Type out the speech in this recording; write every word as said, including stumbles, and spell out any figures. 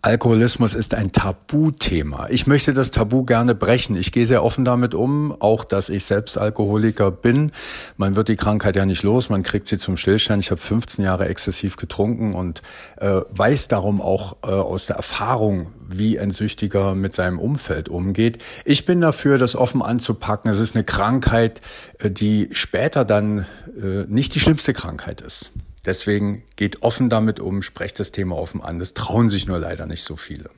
Alkoholismus ist ein Tabuthema. Ich möchte das Tabu gerne brechen. Ich gehe sehr offen damit um, auch dass ich selbst Alkoholiker bin. Man wird die Krankheit ja nicht los, man kriegt sie zum Stillstand. Ich habe fünfzehn Jahre exzessiv getrunken und äh, weiß darum auch äh, aus der Erfahrung, wie ein Süchtiger mit seinem Umfeld umgeht. Ich bin dafür, das offen anzupacken. Es ist eine Krankheit, äh, die später dann äh, nicht die schlimmste Krankheit ist. Deswegen geht offen damit um, sprecht das Thema offen an. Das trauen sich nur leider nicht so viele.